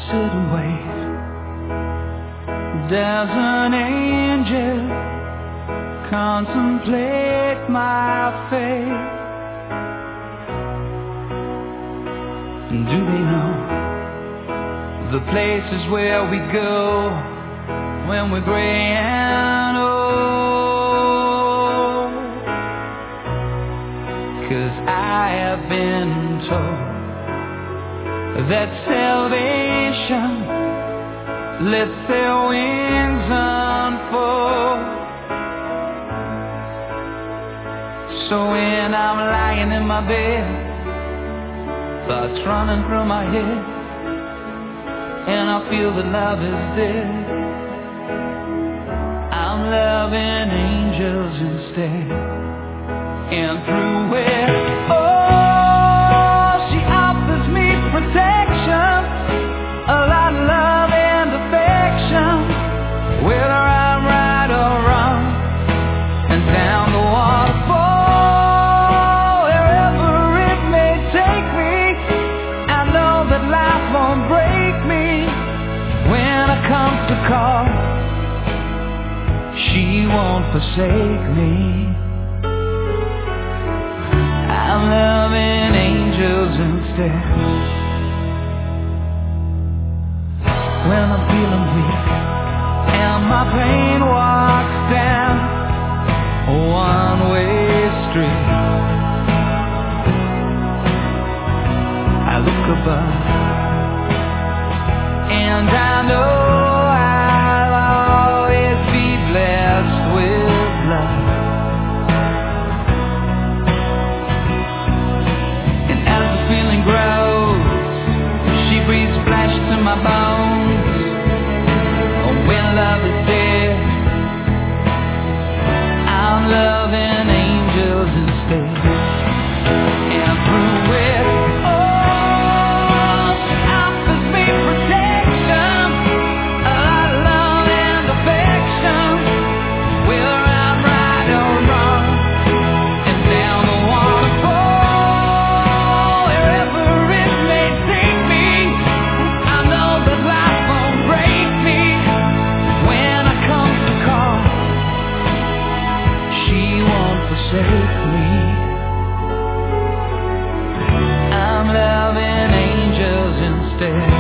sit and wait. Does an angel contemplate my fate? Do they know the places where we go when we're gray and old? 'Cause I have been told that salvation lets their wings unfold. So when I'm lying in my bed, thoughts running through my head, and I feel that love is dead, I'm loving angels instead. And through it, oh, she offers me protection, a lot of love and affection, whether I'm right or wrong, and down the waterfall, wherever it may take me, I know that life won't break me. When I come to call, she won't forsake me. I'm loving angels instead. When I'm feeling weak and my pain walks down a one-way street, I look above and I know I'll always be blessed with love. And as the feeling grows, she breathes flesh to my bones. When love is dead, I'm loving angels instead. And through it, oh, she offers me protection, a lot of love and affection, whether I'm right or wrong, and down the waterfall, wherever it may take me, I know that life won't break me. When I come to call, she won't forsake me. I'm loving angels instead.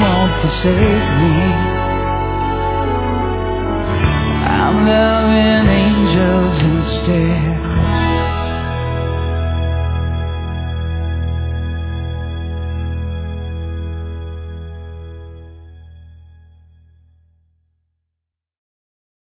Forsake me. I'm loving